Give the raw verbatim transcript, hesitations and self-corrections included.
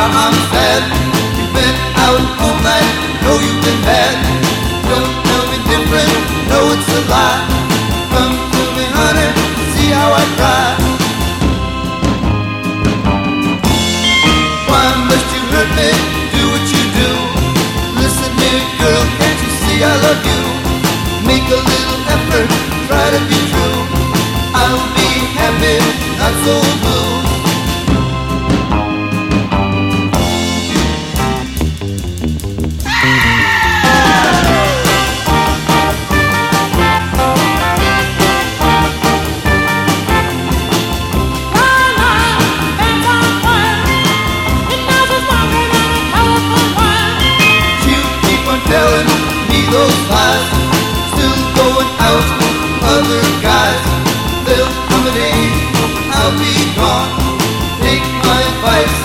I'm sad. You've been out all night, know you've been bad. Don't tell me different, know it's a lie. Come to me, honey, see how I cry. Why must you hurt me, do what you do? Listen here, girl, can't you see I love you? Make a little effort, try to be true. I'll be happy, not so blue. Telling me those lies, still going out with other guys. There'll come a day I'll be gone. Take my advice.